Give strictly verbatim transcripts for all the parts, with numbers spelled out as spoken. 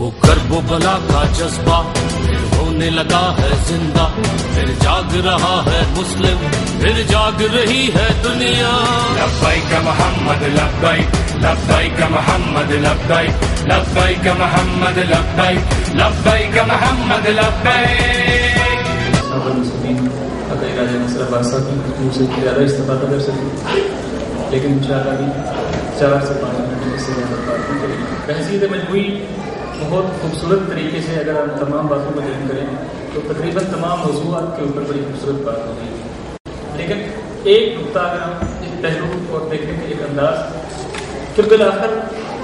وہ کرب و بلا کا جذبہ پھر ہونے لگا ہے زندہ، پھر جاگ رہا ہے مسلم، پھر جاگ رہی ہے دنیا. لبیک محمد لبیک، لبیک محمد لبیک، لبیک محمد لبیک، لبیک محمد لبیک. اگر ارادہ مسئلہ بادشاہ کی سے زیادہ استفادہ کر سکیں، لیکن انشاءاللہ بھی چار سے پانچ منٹ اس سے زیادہ بات نہیں کریں. بحثیت مجموعی بہت خوبصورت طریقے سے اگر ہم تمام باتوں کو ذکر کریں تو تقریباً تمام موضوعات کے اوپر بڑی خوبصورت بات ہوگی. لیکن ایک نقطہ اگر ہم اس پہلو اور دیکھنے کا ایک انداز کہ بالآخر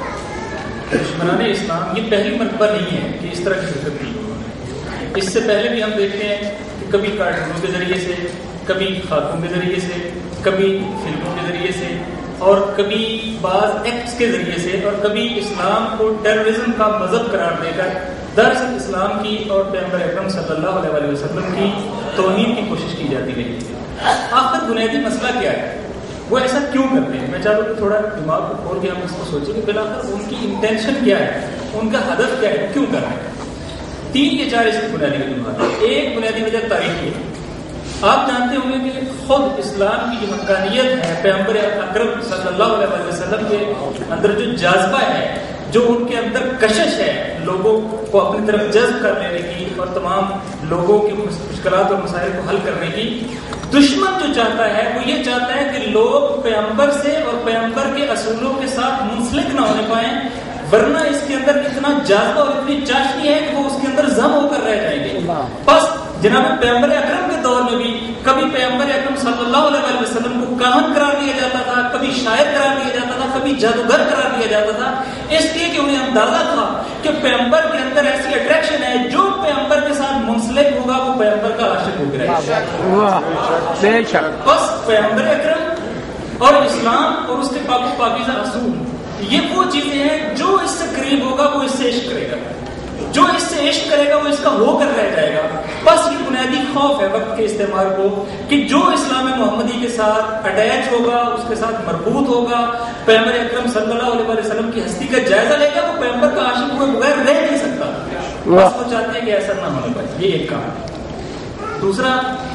دشمنان اسلام یہ پہلی مرتبہ نہیں ہے کہ اس طرح کی حرکت کی. اس سے پہلے بھی ہم دیکھتے ہیں کہ کبھی کارٹونوں کے ذریعے سے، کبھی خاکوں کے ذریعے سے، کبھی فلموں کے ذریعے سے، اور کبھی بعض ایکٹس کے ذریعے سے، اور کبھی اسلام کو ٹیررزم کا مذہب قرار دے کر دراصل اسلام کی اور پیغمبر اکرم صلی اللہ علیہ وسلم کی توہین کی کوشش کی جاتی رہی. آخر بنیادی مسئلہ کیا ہے؟ وہ ایسا کیوں کرتے ہیں؟ میں چاہتا ہوں کہ تھوڑا دماغ کو کھول کے ہم اس کو سوچیں کہ بالآخر ان کی انٹینشن کیا ہے، ان کا ہدف کیا ہے، کیوں کر رہے ہیں. تین یا چار اس کی بنیادی وجوہات ہیں. ایک بنیادی وجہ تاریخی ہے. آپ جانتے ہوں گے کہ خود اسلام کی جو حقانیت ہے، پیغمبر اکرم صلی اللہ علیہ وسلم کے اندر جو جاذبہ ہے، جو ان کے اندر کشش ہے لوگوں کو اپنی طرف جذب کر لینے کی اور تمام لوگوں کی مشکلات اور مسائل کو حل کرنے کی، دشمن جو چاہتا ہے وہ یہ چاہتا ہے کہ لوگ پیغمبر سے اور پیغمبر کے اصولوں کے ساتھ منسلک نہ ہونے پائیں، ورنہ اس کے اندر اتنا جاذبہ اور اتنی چاشنی ہے کہ وہ اس کے اندر ضم ہو کر رہ جائیں گے. بس جناب پیغمبر اکرم کے دور میں بھی کبھی پیغمبر اکرم صلی اللہ علیہ وسلم کو کاہن قرار دیا جاتا تھا، کبھی شاعر قرار دیا جاتا تھا، کبھی جادوگر قرار دیا جاتا تھا، اس لیے کہ انہیں اندازہ تھا کہ پیغمبر کے اندر ایسی اٹریکشن ہے، جو پیغمبر کے ساتھ منسلک ہوگا وہ پیغمبر کا عاشق ہو گیا. بس پیغمبر اکرم اور اسلام اور اس کے پاک و پاکیزہ اصول یہ وہ چیزیں ہیں جو اس سے قریب ہوگا وہ اس سے عشق کرے گا، جو اس سے عشق کرے گا وہ اس کا ہو کر رہ جائے گا. بس یہ بنیادی خوف ہے وقت کے استعمال کو کہ جو اسلام محمدی کے ساتھ اٹیچ ہوگا، اس کے ساتھ مربوط ہوگا، پیغمبر اکرم صلی اللہ علیہ وسلم کی ہستی کا جائزہ لے گا، وہ پیغمبر کا عاشق ہوئے بغیر رہ نہیں سکتا. بس وہ چاہتے ہیں کہ ایسا نہ ہونے پائے. یہ ایک کام. دوسرا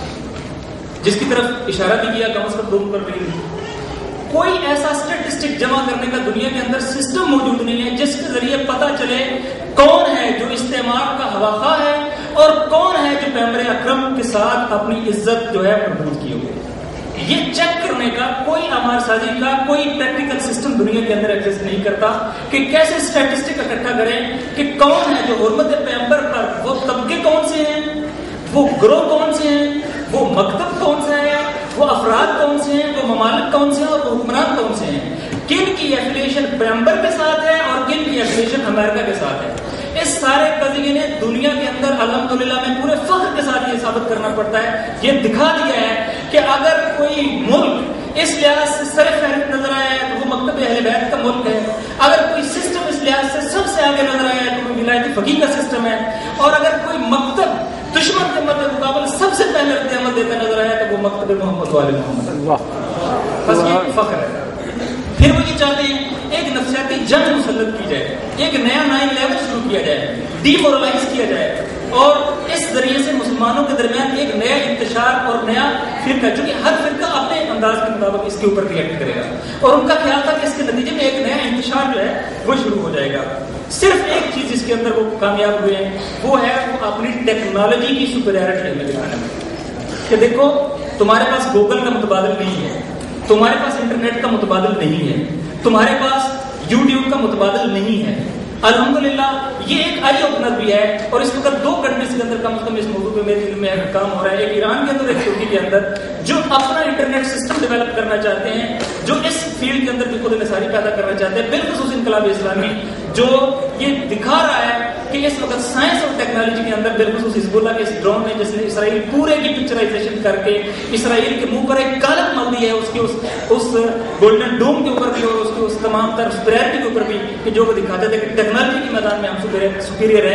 جس کی طرف اشارہ بھی کیا کم از کم دو پر نہیں، کوئی ایسا اسٹیٹسٹک جمع کرنے کا دنیا کے اندر سسٹم موجود نہیں ہے جس کے ذریعے پتہ چلے کون ہے جو استعمار کا ہواخواہ ہے اور کون ہے جو پیغمبر اکرم کے ساتھ اپنی عزت جو ہے مربوط کیے ہوئے. یہ چیک کرنے کا کوئی آمار سازی کا کوئی پریکٹیکل سسٹم دنیا کے اندر ایگزسٹ نہیں کرتا کہ کیسے اسٹیٹسٹک اکٹھا کریں کہ کون ہے جو حرمت پیغمبر پر، وہ طبقے کون سے ہیں، وہ گروہ کون سے ہیں، وہ مکتب کون سا ہے، وہ افراد کون سے ہیں، وہ ممالک کون سے ہیں اور وہ حکمران کون سے ہیں، کن کی ایفیلیشن پیغمبر کے ساتھ ہے اور کن کی ایفیلیشن امریکہ کے ساتھ ہے. اس سارے قضیے نے دنیا کے اندر الحمدللہ میں پورے فخر کے ساتھ یہ ثابت کرنا پڑتا ہے، یہ دکھا دیا ہے کہ اگر کوئی ملک اس لحاظ سے سر فہرست نظر آیا ہے تو وہ مکتب اہل بیت کا ملک ہے، اگر کوئی سسٹم اس لحاظ سے سب سے آگے نظر آیا ہے تو وہ ولایت فقیہ کا سسٹم ہے، اور اگر کوئی مکتب دشمن کے مد مقابل سب سے پہلے رد عمل دیتا نظر آیا تو وہ مکتب محمد والے محمد. بس یہ فخر ہے. پھر وہ یہ چاہتے ہیں ایک نفسیاتی جنگ مسلط کی جائے، ایک نیا نائن الیون شروع کیا جائے، ڈی مورلائز کیا جائے، اور اس ذریعے سے مسلمانوں کے درمیان ایک نیا انتشار اور نیا فرقہ، چونکہ ہر فرقہ اپنے انداز کے مطابق اس کے اوپر ریئیکٹ کرے گا، اور ان کا خیال تھا کہ اس کے نتیجے میں ایک نیا انتشار جو ہے وہ شروع ہو جائے گا. صرف ایک چیز جس کے اندر وہ کامیاب ہوئے ہیں وہ ہے وہ اپنی ٹیکنالوجی کی سپیریورٹی ہمیں دکھانے میں کہ دیکھو تمہارے پاس گوگل کا متبادل نہیں ہے، تمہارے پاس انٹرنیٹ کا متبادل نہیں ہے، تمہارے پاس یوٹیوب کا متبادل نہیں ہے. الحمدللہ یہ ایک آئی اوپنر بھی ہے، اور اس وقت دو کنٹریز کے اندر کم از کم اس موضوع پہ میرے دل میں کام ہو رہا ہے، ایک ایران کے اندر ایک ترکی کے اندر، جو اپنا انٹرنیٹ سسٹم ڈیولپ کرنا چاہتے ہیں، جو اس فیلڈ کے اندر بھی خود انحصاری پیدا کرنا چاہتے ہیں، بالخصوص انقلاب اسلامی جو یہ دکھا رہا ہے کہ اس وقت سائنس اور ٹیکنالوجی کے اندر بالخصوص حزب اللہ کے اس ڈرون نے جس نے اسرائیل پورے کی پکچرائزیشن کر کے اسرائیل کے منہ پر ایک کالک مل دی ہے، اس کے اس اس گولڈن ڈوم کے اوپر بھی اور اس کے اس تمام تر سپیریئرٹی کے اوپر بھی، کہ جو وہ دکھاتے تھے کہ ٹیکنالوجی کے میدان میں ہم سپیریئر ہیں.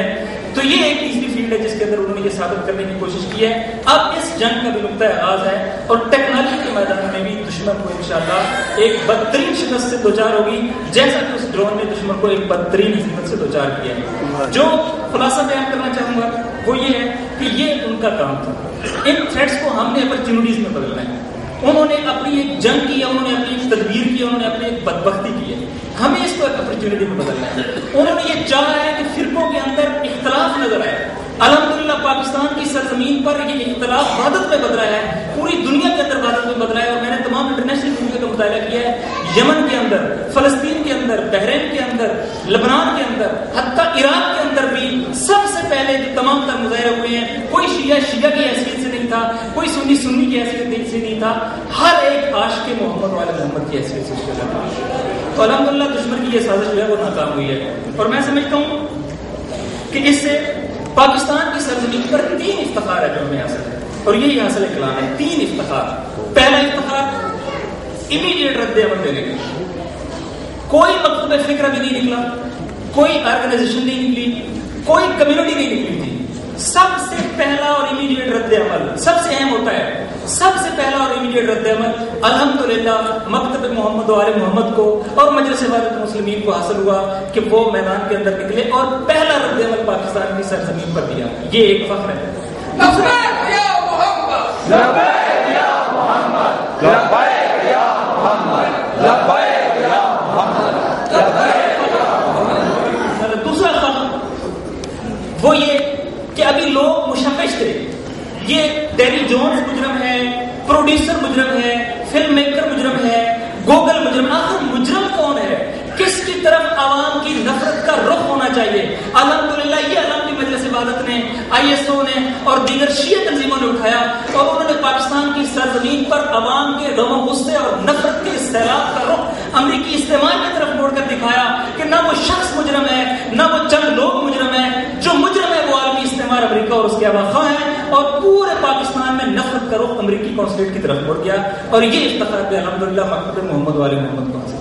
تو یہ ایک تیسری فیلڈ ہے جس کے اندر انہوں نے یہ ثابت کرنے کی کوشش کی ہے. اب اس جنگ کا بھی نقطہ آغاز ہے اور ٹیکنالوجی کے میدان میں بھی دشمن کو انشاءاللہ ایک بدترین شکست سے دوچار ہوگی، جیسا کہ اس ڈرون نے دشمن کو ایک بدترین ہزیمت سے دوچار کیا ہے. جو خلاصہ بیان کرنا چاہوں گا وہ یہ ہے کہ یہ ان کا کام تھا. ان تھریٹس کو ہم نے اپرچونیٹیز میں بدلنا ہے. انہوں نے اپنی ایک جنگ کی ہے، انہوں نے اپنی ایک تدبیر کی، انہوں نے اپنی ایک بدبختی کی ہے. ہمیں اس کو ایک اپرچونیٹی میں بدلنا ہے. انہوں نے یہ چاہا ہے کہ فرقوں کے اندر اختلاف نظر آئے. الحمدللہ پاکستان کی سرزمین پر یہ اختلاف وحدت میں بدلا ہے، پوری دنیا کے اندر وحدت میں بدلا ہے. اور میں نے تمام انٹرنیشنل میڈیا کا مطالعہ کیا ہے، یمن کے اندر، فلسطین کے اندر، بحرین کے اندر، لبنان کے اندر، حتیٰ عراق کے اندر بھی سب سے پہلے جو تمام تر مظاہرے ہوئے ہیں، کوئی شیعہ شیعہ کی حیثیت سے نہیں تھا، کوئی سنی سنی کی حیثیت سے نہیں تھا، ہر ایک عاشق محمد والے محمد کی حیثیت سے اس کے لگا. تو الحمدللہ دشمن کی یہ سازش جو ہے وہ ناکام ہوئی ہے. اور میں سمجھتا ہوں کہ اس سے پاکستان کی سرزمین پر تین افتخار ہے جو ہمیں حاصل ہے، اور یہی حاصل کلام ہے. تین افتخار. پہلا افتخار امیڈیٹ رد عمل دینے کا. کوئی مکتوب فکر ابھی نہیں نکلا، کوئی آرگنائزیشن نہیں نکلی، کوئی کمیونٹی نہیں نکلی تھی. سب سے پہلا اور امیڈیٹ رد عمل سب سے اہم ہوتا ہے. سب سے پہلا اور امیڈیٹ رد عمل الحمدللہ مکتب محمد و آل محمد کو اور مجلس وحدت المسلمین کو حاصل ہوا کہ وہ میدان کے اندر نکلے اور پہلا رد عمل پاکستان کی سرزمین پر دیا. یہ ایک فخر ہے. لبیک یا محمد، لبیک یا محمد، لبیک یا محمد، لبیک یا محمد، لبیک یا محمد. دوسرا فخر وہ یہ کہ ابھی لوگ مشوش تھے، یہ ڈیری جونز مجرم ہے، پروڈیوسر مجرم ہے، فلم میکر مجرم ہے، گوگل مجرم. آخر مجرم کون ہے؟ کس کی طرف عوام کی نفرت کا رخ ہونا چاہیے؟ الحمدللہ یہ علامتی مجلس وحدت نے، آئی ایس او نے اور دیگر شیعہ تنظیموں نے اٹھایا اور انہوں نے پاکستان کی سرزمین پر عوام کے غم و غصے اور نفرت کے سیلاب کا رخ امریکی استعمار کی طرف موڑ کر دکھایا کہ نہ وہ شخص مجرم ہے، نہ وہ چند لوگ مجرم ہیں. جو مجرم ہے وہ عالمی استعمار امریکہ اور اس کے اباخواہ ہیں. اور پورے پاکستان میں نفرت کا رخ امریکی قونصلیٹ کی طرف مڑ گیا. اور یہ افتخار بھی الحمدللہ مکتب محمد والے محمد کو حاصل.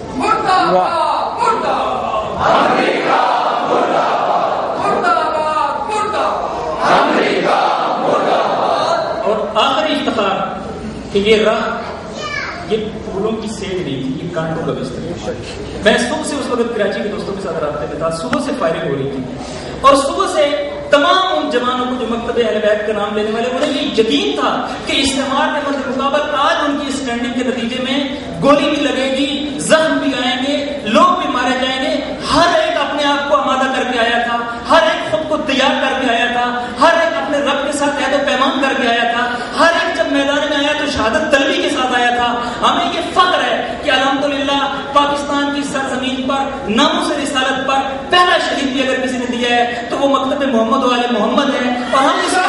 اور آخری افتخار کہ یہ راہ یہ پھولوں کی سیل نہیں تھی، یہ کانٹوں کا بستر. میں صبح سے اس وقت کراچی کے دوستوں کے ساتھ رابطے میں تھا. صبح سے فائرنگ ہو رہی تھی اور صبح سے تمام ان جوانوں کو جو مکتب اہل بیت کا نام لینے والے، انہیں یہ یقین تھا کہ استعمار کے مد مقابل آج ان کی اسٹینڈنگ کے نتیجے میں گولی بھی لگے گی، زخم بھی آئیں گے، لوگ بھی مارے جائیں گے. ہر ایک اپنے آپ کو آمادہ کر کے آیا تھا، ہر ایک خود کو تیار کر کے آیا تھا، ہر ایک اپنے رب کے ساتھ عہد و پیمان کر کے آیا تھا، ہر ایک جب میدان میں آیا تو شہادت طلبی کے ساتھ آیا تھا. ہمیں یہ فخر ہے کہ الحمدللہ پاکستان کی سرزمین پر ناموس رسالت پر پہلا شہید بھی اگر کسی نے دیا ہے تو وہ مکتب محمد و آل محمد ہے. اور ہم اس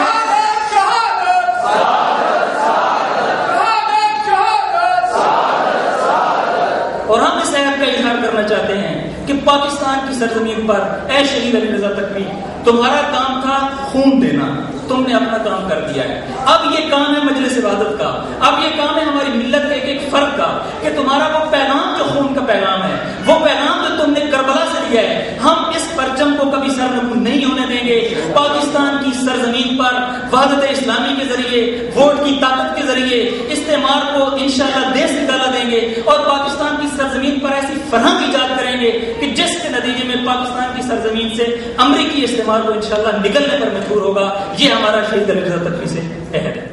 اور ہم اس عہد کا اظہار کرنا چاہتے ہیں کہ پاکستان کی سرزمین پر اے شہید علی رضا تقوی، تمہارا کام تھا خون دینا، تم نے اپنا کام کر دیا ہے. اب یہ کام ہے مجلس وحدت کا، اب یہ کام ہے ہماری ملت کے ایک ایک فرد کا کہ تمہارا وہ پیغام جو خون کا پیغام ہے، وہ پیغام جو تم نے کربلا سے لیا ہے، ہم اس پرچم کو کبھی سرنگوں نہیں ہونے دیں گے. پاکستان کی سرزمین پر وحدت اسلامی کے ذریعے، ووٹ کی طاقت کے ذریعے استعمار کو انشاءاللہ دیش نکالا دیں گے اور پاکستان کی سرزمین پر ایسی فرہنگ ایجاد کریں گے کہ جس کے نتیجے میں پاکستان کی سرزمین سے امریکی استعمار کو انشاءاللہ نکلنے پر مجبور ہوگا. یہ ہمارا شہید علی رضا تقوی سے عہد ہے.